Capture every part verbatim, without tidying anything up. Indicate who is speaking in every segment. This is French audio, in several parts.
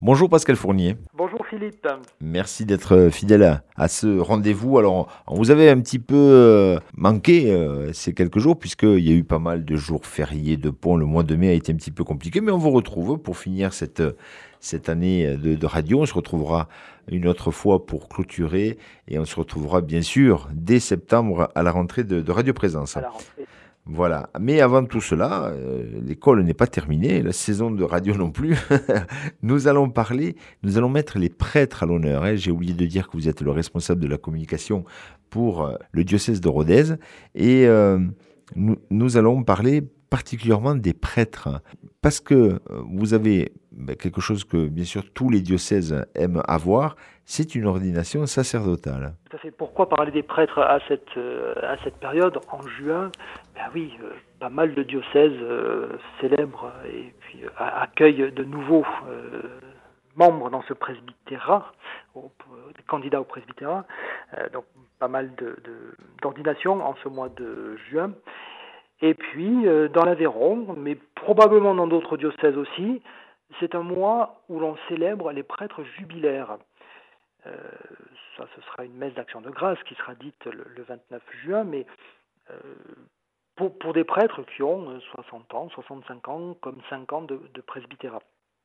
Speaker 1: Bonjour Pascal Fournier,
Speaker 2: Bonjour Philippe.
Speaker 1: merci d'être fidèle à, à ce rendez-vous. Alors, on vous avait un petit peu euh, manqué euh, ces quelques jours, puisqu'il y a eu pas mal de jours fériés de pont. Le mois de mai a été un petit peu compliqué, mais on vous retrouve pour finir cette, cette année de, de radio. On se retrouvera une autre fois pour clôturer, et on se retrouvera bien sûr dès septembre à la rentrée de, de Radio Présence.
Speaker 2: À la rentrée.
Speaker 1: Voilà. Mais avant tout cela, euh, l'école n'est pas terminée, la saison de radio non plus. Nous allons parler, nous allons mettre les prêtres à l'honneur, hein. J'ai oublié de dire que vous êtes le responsable de la communication pour euh, le diocèse de Rodez. Et euh, nous, nous allons parler particulièrement des prêtres. Parce que euh, vous avez ben, quelque chose que bien sûr tous les diocèses aiment avoir, c'est une ordination sacerdotale.
Speaker 2: Tout à fait. Pourquoi parler des prêtres à cette, euh, à cette période, en juin? Ben oui, euh, pas mal de diocèses euh, célèbrent et puis euh, accueillent de nouveaux euh, membres dans ce presbytérat, au, des candidats au presbytérat. Euh, donc pas mal de, de, d'ordinations en ce mois de juin. Et puis euh, dans l'Aveyron, mais probablement dans d'autres diocèses aussi, c'est un mois où l'on célèbre les prêtres jubilaires. Euh, ça, ce sera une messe d'action de grâce qui sera dite le, le vingt-neuf juin, mais euh, pour, pour des prêtres qui ont soixante ans, soixante-cinq ans, comme cinq ans de, de presbytérat.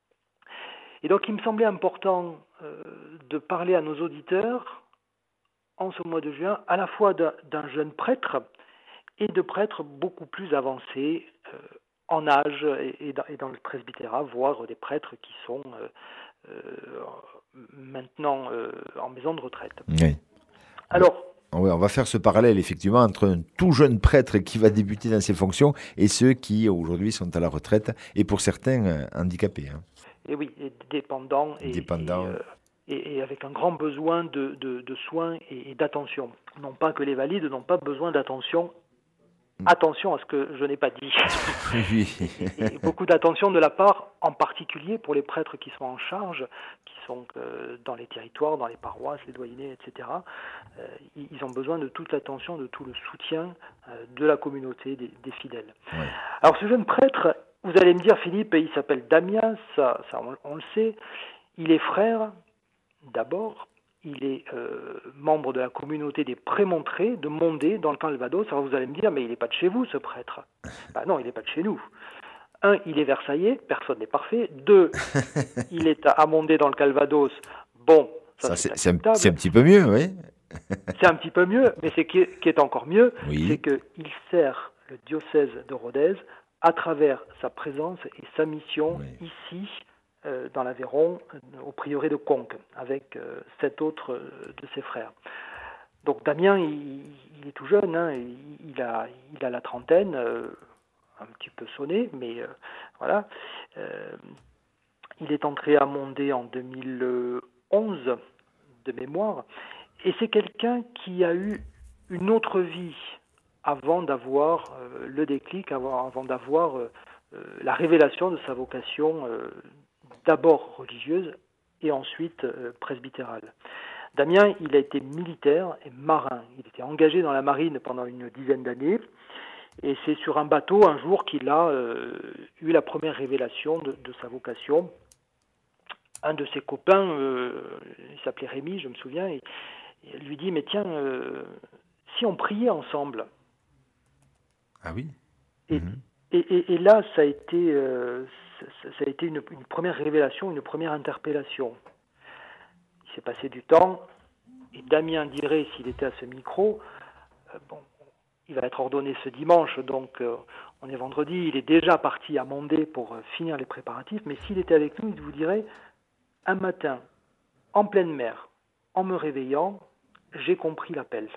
Speaker 2: Et donc il me semblait important euh, de parler à nos auditeurs en ce mois de juin à la fois d'un, d'un jeune prêtre et de prêtres beaucoup plus avancés euh, en âge et, et, dans, et dans le presbytérat, voire des prêtres qui sont euh, euh, maintenant euh, en maison de retraite.
Speaker 1: Oui.
Speaker 2: Alors,
Speaker 1: Oui, on va faire ce parallèle effectivement entre un tout jeune prêtre qui va débuter dans ses fonctions et ceux qui aujourd'hui sont à la retraite et pour certains euh, handicapés, hein.
Speaker 2: et oui, et dépendants et, et,
Speaker 1: Dépendants.
Speaker 2: euh, et, et avec un grand besoin de, de, de soins et, et d'attention. Non pas que les valides n'ont pas besoin d'attention. Attention à ce que je n'ai pas dit.
Speaker 1: Oui.
Speaker 2: et, et beaucoup d'attention de la part, en particulier pour les prêtres qui sont en charge, qui sont euh, dans les territoires, dans les paroisses, les doyennés, et cetera. Euh, ils ont besoin de toute l'attention, de tout le soutien euh, de la communauté, des, des fidèles.
Speaker 1: Ouais.
Speaker 2: Alors ce jeune prêtre, vous allez me dire, Philippe, il s'appelle Damien, ça, ça on, on le sait. Il est frère, d'abord. Il est euh, membre de la communauté des Prémontrés de Mondé, dans le Calvados. Alors vous allez me dire, mais il n'est pas de chez vous, ce prêtre. Ben non, il n'est pas de chez nous. Un, il est versaillais, personne n'est parfait. Deux, il est à Mondé, dans le Calvados. Bon, ça,
Speaker 1: Ça,
Speaker 2: c'est
Speaker 1: c'est, c'est, un,
Speaker 2: acceptable.
Speaker 1: c'est un petit peu mieux, oui.
Speaker 2: C'est un petit peu mieux, mais ce qui est, qui est encore mieux,
Speaker 1: Oui.
Speaker 2: c'est qu'il sert le diocèse de Rodez à travers sa présence et sa mission
Speaker 1: Oui.
Speaker 2: ici, euh, dans l'Aveyron, euh, au prieuré de Conques, avec euh, sept autres euh, de ses frères. Donc Damien, il, il est tout jeune, hein, il, il, a, il a la trentaine, euh, un petit peu sonné, mais euh, voilà. Euh, il est entré à Mondé en deux mille onze, de mémoire, et c'est quelqu'un qui a eu une autre vie avant d'avoir euh, le déclic, avant, avant d'avoir euh, euh, la révélation de sa vocation euh, d'abord religieuse et ensuite euh, presbytérale. Damien, il a été militaire et marin. Il était engagé dans la marine pendant une dizaine d'années. Et c'est sur un bateau, un jour, qu'il a euh, eu la première révélation de, de sa vocation. Un de ses copains, euh, il s'appelait Rémi, je me souviens, et, et lui dit, mais tiens, euh, si on priait ensemble.
Speaker 1: Ah oui.
Speaker 2: Et,
Speaker 1: Mm-hmm.
Speaker 2: et, et, et là, ça a été, euh, ça, ça a été une, une première révélation, une première interpellation. Il s'est passé du temps, et Damien dirait, s'il était à ce micro, euh, bon, il va être ordonné ce dimanche, donc euh, on est vendredi, il est déjà parti à Mondé pour euh, finir les préparatifs, mais s'il était avec nous, il vous dirait, un matin, en pleine mer, en me réveillant, j'ai compris l'appel.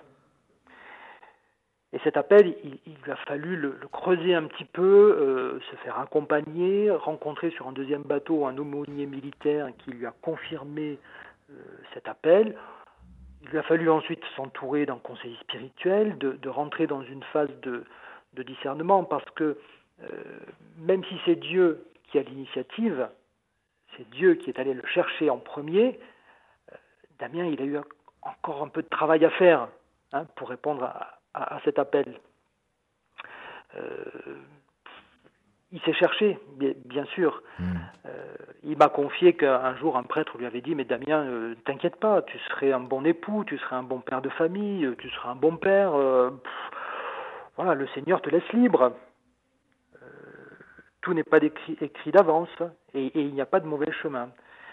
Speaker 2: Et cet appel, il, il a fallu le, le creuser un petit peu, euh, se faire accompagner, rencontrer sur un deuxième bateau un aumônier militaire qui lui a confirmé euh, cet appel. Il lui a fallu ensuite s'entourer d'un conseiller spirituel, de, de rentrer dans une phase de, de discernement, parce que euh, même si c'est Dieu qui a l'initiative, c'est Dieu qui est allé le chercher en premier, euh, Damien, il a eu encore un peu de travail à faire hein, pour répondre à, à, à cet appel. Euh, il s'est cherché, bien, bien sûr.
Speaker 1: Mmh.
Speaker 2: Euh, il m'a confié qu'un jour, un prêtre lui avait dit « Mais Damien, euh, t'inquiète pas, tu serais un bon époux, tu serais un bon père de famille, tu serais un bon père. Euh, pff, voilà, le Seigneur te laisse libre. Euh, tout n'est pas écrit, écrit d'avance et, et il n'y a pas de mauvais chemin. »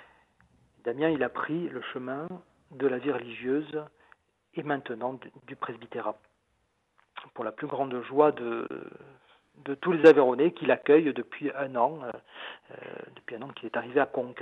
Speaker 2: Damien, il a pris le chemin de la vie religieuse et maintenant du, du presbytérat. Pour la plus grande joie de, de tous les Aveyronnais qui l'accueillent depuis un an, euh, depuis un an qu'il est arrivé à Conques.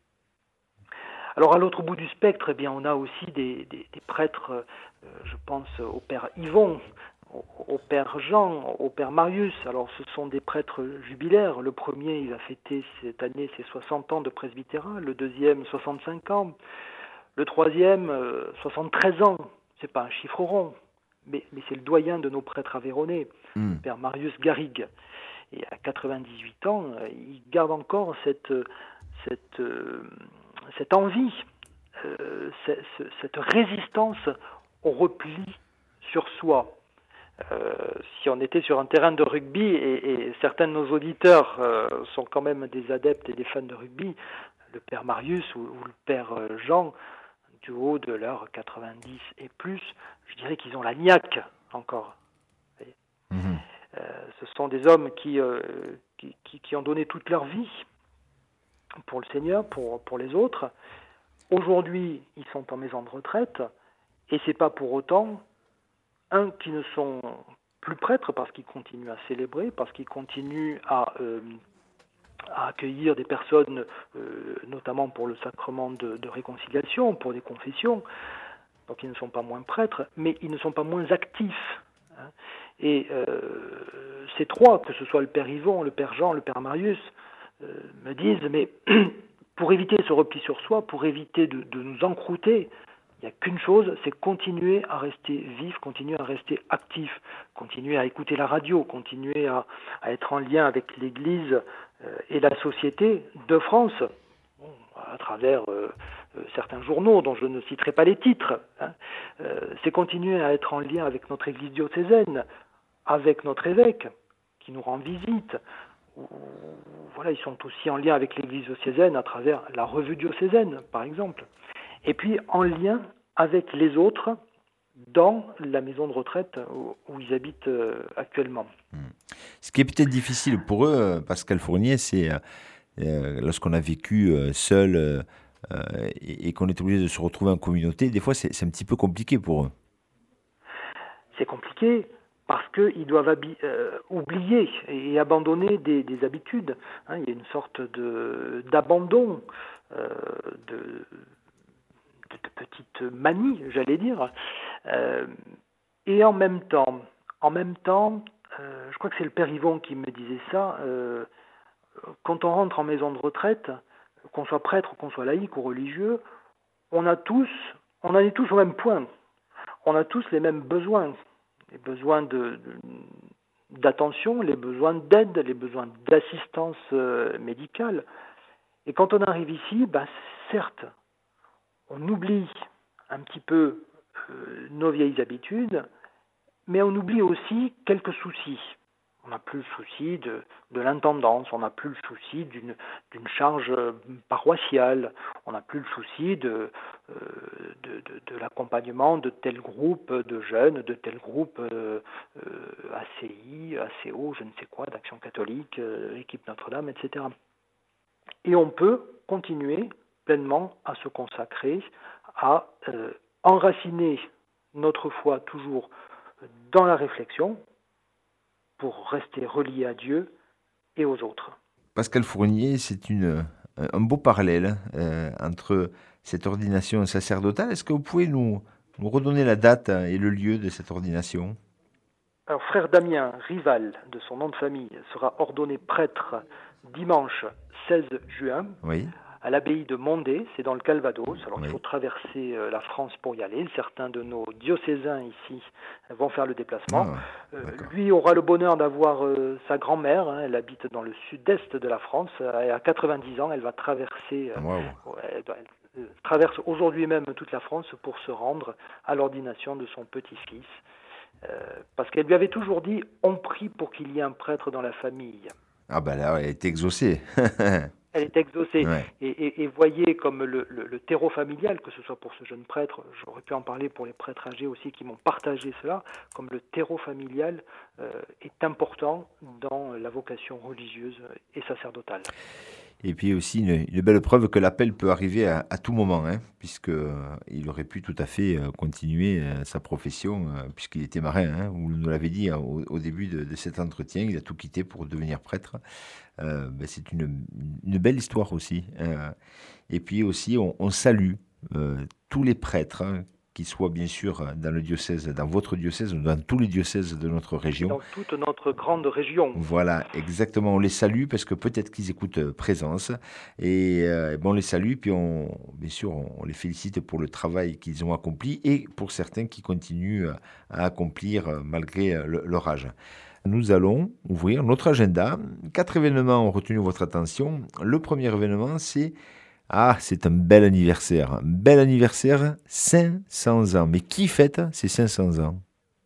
Speaker 2: Alors à l'autre bout du spectre, eh bien, on a aussi des, des, des prêtres, euh, je pense au père Yvon, au, au père Jean, au père Marius. Alors ce sont des prêtres jubilaires. Le premier, il a fêté cette année ses soixante ans de presbytérat, le deuxième, soixante-cinq ans, le troisième, euh, soixante-treize ans. C'est pas un chiffre rond. Mais, mais c'est le doyen de nos prêtres aveyronnais, mmh. le père Marius Garrigue. Et à quatre-vingt-dix-huit ans, il garde encore cette, cette, euh, cette envie, euh, cette, cette résistance au repli sur soi. Euh, si on était sur un terrain de rugby, et, et certains de nos auditeurs euh, sont quand même des adeptes et des fans de rugby, le père Marius ou, ou le père Jean, du haut de leurs quatre-vingt-dix et plus, je dirais qu'ils ont la niaque encore. Mmh. Euh, ce sont des hommes qui, euh, qui, qui, qui ont donné toute leur vie pour le Seigneur, pour, pour les autres. Aujourd'hui, ils sont en maison de retraite, et c'est pas pour autant, un, qui ne sont plus prêtres parce qu'ils continuent à célébrer, parce qu'ils continuent à... Euh, à accueillir des personnes, euh, notamment pour le sacrement de, de réconciliation, pour des confessions. Donc ils ne sont pas moins prêtres, mais ils ne sont pas moins actifs. Hein. Et euh, ces trois, que ce soit le père Yvon, le père Jean, le père Marius, euh, me disent, mais pour éviter ce repli sur soi, pour éviter de, de nous encrouter, il n'y a qu'une chose, c'est continuer à rester vif, continuer à rester actif, continuer à écouter la radio, continuer à, à être en lien avec l'Église euh, et la société de France, bon, à travers euh, euh, certains journaux dont je ne citerai pas les titres. Hein. Euh, c'est continuer à être en lien avec notre Église diocésaine, avec notre évêque qui nous rend visite. Ou, voilà, ils sont aussi en lien avec l'Église diocésaine à travers la revue diocésaine, par exemple. Et puis en lien avec les autres dans la maison de retraite où, où ils habitent euh, actuellement.
Speaker 1: Ce qui est peut-être difficile pour eux, Pascal Fournier, c'est euh, lorsqu'on a vécu euh, seul euh, et, et qu'on est obligé de se retrouver en communauté, des fois c'est, c'est un petit peu compliqué pour eux.
Speaker 2: C'est compliqué parce qu'ils doivent habi- euh, oublier et abandonner des, des habitudes. Hein, il y a une sorte de, d'abandon, euh, de... de petites manies, j'allais dire, euh, et en même temps, en même temps, euh, je crois que c'est le père Yvon qui me disait ça, euh, quand on rentre en maison de retraite, qu'on soit prêtre, qu'on soit laïque ou religieux, on a tous, on en est tous au même point, on a tous les mêmes besoins, les besoins de, de d'attention, les besoins d'aide, les besoins d'assistance euh, médicale, et quand on arrive ici, bah, certes, on oublie un petit peu euh, nos vieilles habitudes, mais on oublie aussi quelques soucis. On n'a plus le souci de, de l'intendance, on n'a plus le souci d'une, d'une charge paroissiale, on n'a plus le souci de, euh, de, de, de l'accompagnement de tel groupe de jeunes, de tel groupe euh, euh, A C I, A C O, je ne sais quoi, d'Action catholique, euh, équipe Notre-Dame, et cetera. Et on peut continuer pleinement à se consacrer, à euh, enraciner notre foi toujours dans la réflexion pour rester relié à Dieu et aux autres.
Speaker 1: Pascal Fournier, c'est une, un beau parallèle euh, entre cette ordination sacerdotale. Est-ce que vous pouvez nous, nous redonner la date et le lieu de cette ordination ?
Speaker 2: Alors, frère Damien Rival, de son nom de famille, sera ordonné prêtre dimanche seize juin. Oui. À l'abbaye de Mondé, c'est dans le Calvados. Alors oui. Il faut traverser euh, la France pour y aller. Certains de nos diocésains ici vont faire le déplacement. Ah, euh, lui aura le bonheur d'avoir euh, sa grand-mère. Hein, elle habite dans le sud-est de la France. Et à quatre-vingt-dix ans, elle va traverser. Euh, wow. elle, elle, elle traverse aujourd'hui même toute la France pour se rendre à l'ordination de son petit-fils. Euh, parce qu'elle lui avait toujours dit, on prie pour qu'il y ait un prêtre dans la famille.
Speaker 1: Ah ben là, elle est exaucée.
Speaker 2: Elle est exaucée.
Speaker 1: Ouais.
Speaker 2: Et, et, et voyez comme le, le, le terreau familial, que ce soit pour ce jeune prêtre, j'aurais pu en parler pour les prêtres âgés aussi qui m'ont partagé cela, comme le terreau familial euh, est important dans la vocation religieuse et sacerdotale.
Speaker 1: Et puis aussi une, une belle preuve que l'appel peut arriver à, à tout moment, hein, puisque euh, il aurait pu tout à fait euh, continuer euh, sa profession, euh, puisqu'il était marin. Hein, vous nous l'avez dit hein, au, au début de, de cet entretien, il a tout quitté pour devenir prêtre. Euh, ben, c'est une, une belle histoire aussi. Hein. Et puis aussi, on, on salue euh, tous les prêtres, hein, qui soient bien sûr dans le diocèse, dans votre diocèse ou dans tous les diocèses de notre région.
Speaker 2: Dans toute notre grande région.
Speaker 1: Voilà, exactement. On les salue parce que peut-être qu'ils écoutent euh, Présence. Et euh, ben, on les salue, puis on, bien sûr, on, on les félicite pour le travail qu'ils ont accompli et pour certains qui continuent euh, à accomplir euh, malgré euh, le- leur âge. Nous allons ouvrir notre agenda. Quatre événements ont retenu votre attention. Le premier événement, c'est ah, c'est un bel anniversaire. Un bel anniversaire, cinq cents ans. Mais qui fête ces cinq cents ans?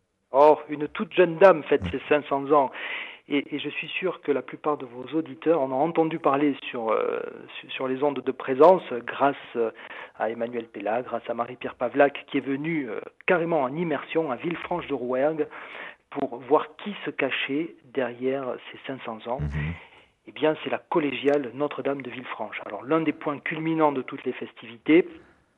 Speaker 2: Oh, une toute jeune dame fête ses cinq cents ans. Et, et je suis sûr que la plupart de vos auditeurs en ont entendu parler sur, euh, sur sur les ondes de Présence grâce euh, à Emmanuel Pella, grâce à Marie-Pierre Pavlac qui est venue euh, carrément en immersion à Villefranche-de-Rouergue pour voir qui se cachait derrière ces cinq cents ans.
Speaker 1: Mhm.
Speaker 2: Eh bien, c'est la collégiale Notre-Dame de Villefranche. Alors, l'un des points culminants de toutes les festivités,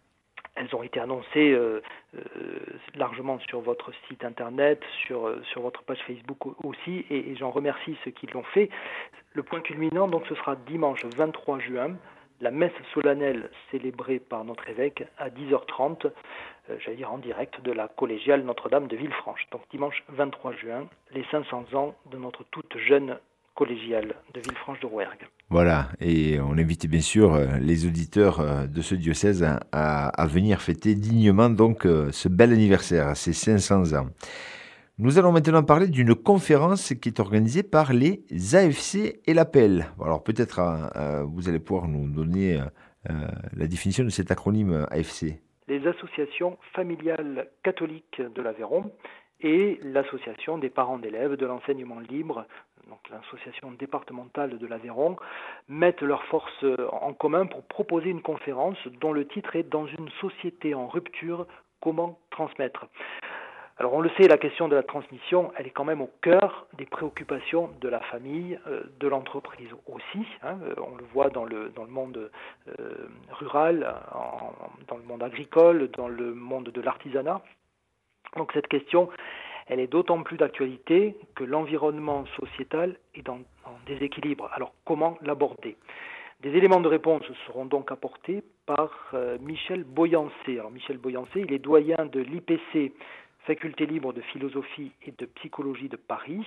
Speaker 2: elles ont été annoncées euh, euh, largement sur votre site internet, sur, euh, sur votre page Facebook aussi, et, et j'en remercie ceux qui l'ont fait. Le point culminant, donc, ce sera dimanche vingt-trois juin, la messe solennelle célébrée par notre évêque à dix heures trente, euh, j'allais dire en direct de la collégiale Notre-Dame de Villefranche. Donc dimanche vingt-trois juin, les cinq cents ans de notre toute jeune collégiale de Villefranche-de-Rouergue.
Speaker 1: Voilà, et on invite bien sûr euh, les auditeurs euh, de ce diocèse à, à- à venir fêter dignement donc euh, ce bel anniversaire, ces cinq cents ans. Nous allons maintenant parler d'une conférence qui est organisée par les A F C et l'Appel. Alors peut-être euh, euh, vous allez pouvoir nous donner euh, euh, la définition de cet acronyme A F C.
Speaker 2: Les associations familiales catholiques de l'Aveyron et l'association des parents d'élèves de l'enseignement libre, donc l'association départementale de l'Aveyron, mettent leurs forces en commun pour proposer une conférence dont le titre est « Dans une société en rupture, comment transmettre ?» Alors on le sait, la question de la transmission, elle est quand même au cœur des préoccupations de la famille, euh, de l'entreprise aussi. Hein, euh, on le voit dans le, dans le monde euh, rural, en, dans le monde agricole, dans le monde de l'artisanat. Donc cette question, elle est d'autant plus d'actualité que l'environnement sociétal est en, en déséquilibre. Alors comment l'aborder ? Des éléments de réponse seront donc apportés par euh, Michel Boyancé. Alors Michel Boyancé, il est doyen de l'I P C, Faculté libre de philosophie et de psychologie de Paris.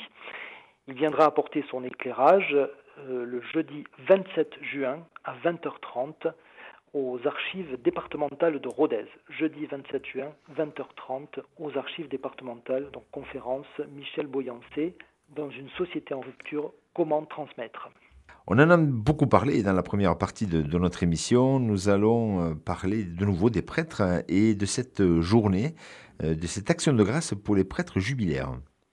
Speaker 2: Il viendra apporter son éclairage euh, le jeudi vingt-sept juin à vingt heures trente aux archives départementales de Rodez. Jeudi vingt-sept juin, vingt heures trente, aux archives départementales, donc conférence Michel Boyancé, dans une société en rupture, comment transmettre ?
Speaker 1: On en a beaucoup parlé dans la première partie de, de notre émission. Nous allons euh, parler de nouveau des prêtres euh, et de cette euh, journée, euh, de cette action de grâce pour les prêtres jubilaires.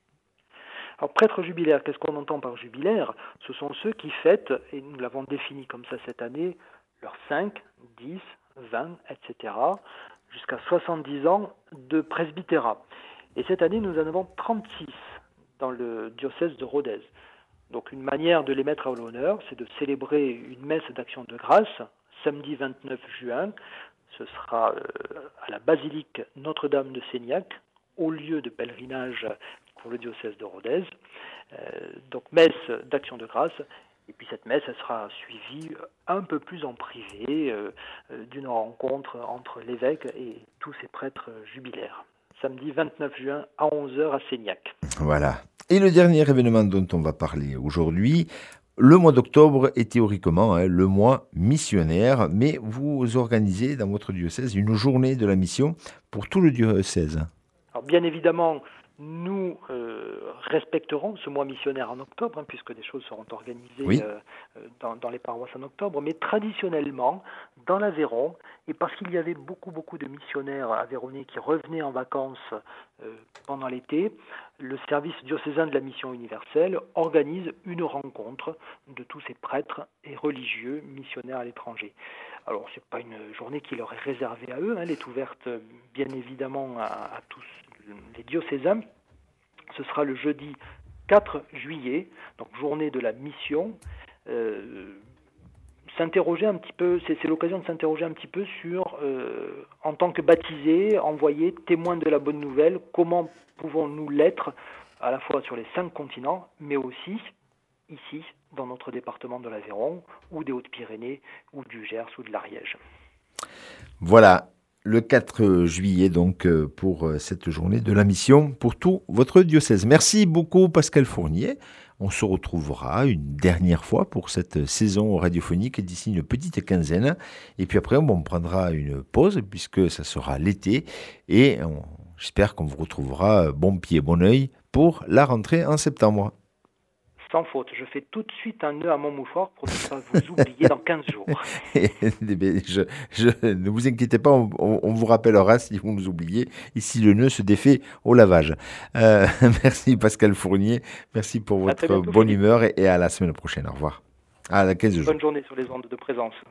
Speaker 2: Alors, prêtres jubilaires, qu'est-ce qu'on entend par jubilaire ? Ce sont ceux qui fêtent, et nous l'avons défini comme ça cette année, leurs cinq, dix, vingt, et cetera, jusqu'à soixante-dix ans de presbytérat. Et cette année, nous en avons trente-six dans le diocèse de Rodez. Donc une manière de les mettre à l'honneur, c'est de célébrer une messe d'action de grâce, samedi vingt-neuf juin. Ce sera euh, à la basilique Notre-Dame de Seignac, au lieu de pèlerinage pour le diocèse de Rodez. Euh, donc messe d'action de grâce. Et puis cette messe, elle sera suivie un peu plus en privé euh, d'une rencontre entre l'évêque et tous ses prêtres jubilaires. Samedi vingt-neuf juin à onze heures à Seignac.
Speaker 1: Voilà. Et le dernier événement dont on va parler aujourd'hui, le mois d'octobre est théoriquement hein, le mois missionnaire, mais vous organisez dans votre diocèse une journée de la mission pour tout le diocèse.
Speaker 2: Alors bien évidemment, Nous euh, respecterons ce mois missionnaire en octobre, hein, puisque des choses seront organisées
Speaker 1: Oui.
Speaker 2: euh, dans, dans les paroisses en octobre, mais traditionnellement, dans l'Aveyron, et parce qu'il y avait beaucoup, beaucoup de missionnaires aveyronnais qui revenaient en vacances euh, pendant l'été, le service diocésain de la mission universelle organise une rencontre de tous ces prêtres et religieux missionnaires à l'étranger. Alors, ce n'est pas une journée qui leur est réservée à eux, hein, elle est ouverte bien évidemment à, à tous les diocésains. Ce sera le jeudi quatre juillet, donc journée de la mission. Euh, s'interroger un petit peu, c'est, c'est l'occasion de s'interroger un petit peu sur, euh, en tant que baptisés, envoyés, témoins de la bonne nouvelle, comment pouvons-nous l'être à la fois sur les cinq continents, mais aussi ici, dans notre département de l'Aveyron, ou des Hautes-Pyrénées, ou du Gers, ou de l'Ariège.
Speaker 1: Voilà, le quatre juillet, donc, pour cette journée de la mission, pour tout votre diocèse. Merci beaucoup, Pascal Fournier. On se retrouvera une dernière fois pour cette saison radiophonique d'ici une petite quinzaine. Et puis après, on prendra une pause, puisque ça sera l'été. Et on, j'espère qu'on vous retrouvera bon pied, bon oeil pour la rentrée en septembre.
Speaker 2: Sans faute, je fais tout de suite un nœud à mon mouchoir pour ne pas vous oublier dans quinze jours.
Speaker 1: je, je, ne vous inquiétez pas, on, on, on vous rappellera si vous nous oubliez, et si le nœud se défait au lavage. Euh, merci Pascal Fournier, merci pour votre bonne humeur et, et à la semaine prochaine. Au revoir. À la quinze jours.
Speaker 2: Bonne journée sur les ondes de présence.